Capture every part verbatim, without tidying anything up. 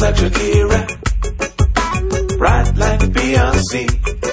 like Shakira, bright like Beyonce,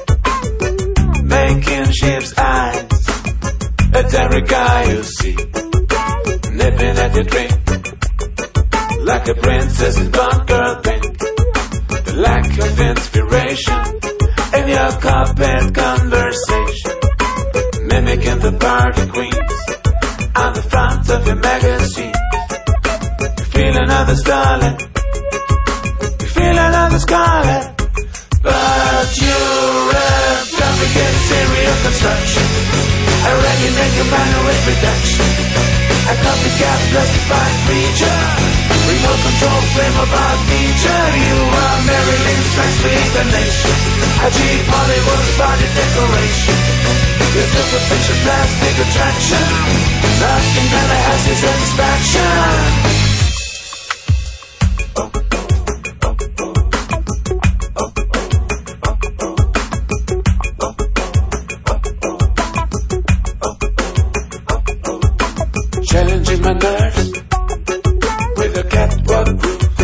making ships eyes at every guy you see, nipping at your drink like a princess in blonde girl pink. The lack of inspiration in your carpet conversation, mimicking the party queens on the front of your magazine. You feel another starlet, you feel another scarlet, but you're a complicated serial construction, a regulated manner with reduction, a copycat justified creature, remote control flame of our feature. You are Marilyn's transfiguration, a cheap Hollywood body decoration, your superficial plastic attraction, nothing that has its satisfaction. Challenging my nerves with a catwalk groove,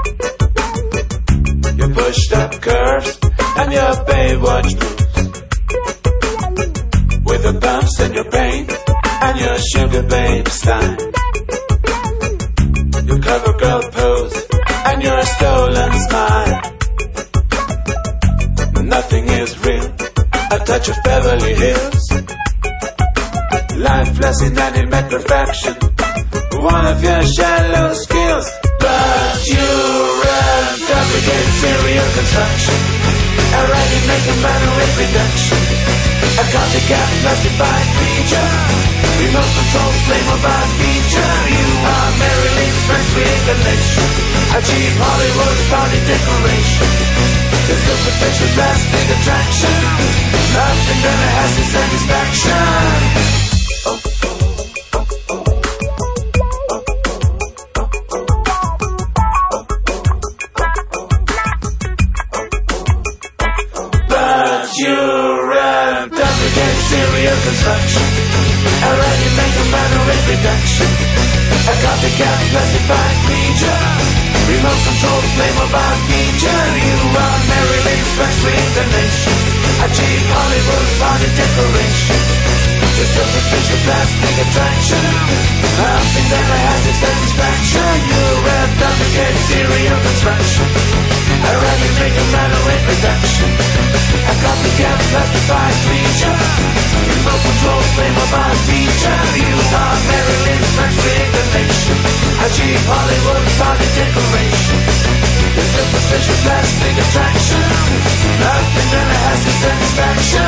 your pushed up curves and your Baywatch moves, with the bumps and your pain and your sugar babe style, your cover girl pose and your stolen smile. Nothing is real, a touch of Beverly Hills, lifeless in any perfection, one of your shallow skills, but you're a complicated serial construction, a ready-making manner with reduction, a copycat classified creature, remote control flame of our feature. You are Marilyn's transfiguration, a cheap Hollywood party decoration, the superficial plastic attraction, nothing that has its satisfaction. You're a complicated serial construction, a ready-making manner with reduction, a copycat classified creature, remote control flame of our feature. You are Marilyn's first reincarnation, a cheap Hollywood party decoration, your superficial plastic attraction, nothing that has its satisfaction. You're a complicated serial construction, a ready-making manner with reduction, a copycat classified creature, remote control flame of our feature. You are Marilyn's first reincarnation, a cheap Hollywood party decoration, the superficial plastic attraction, nothing that has its satisfaction.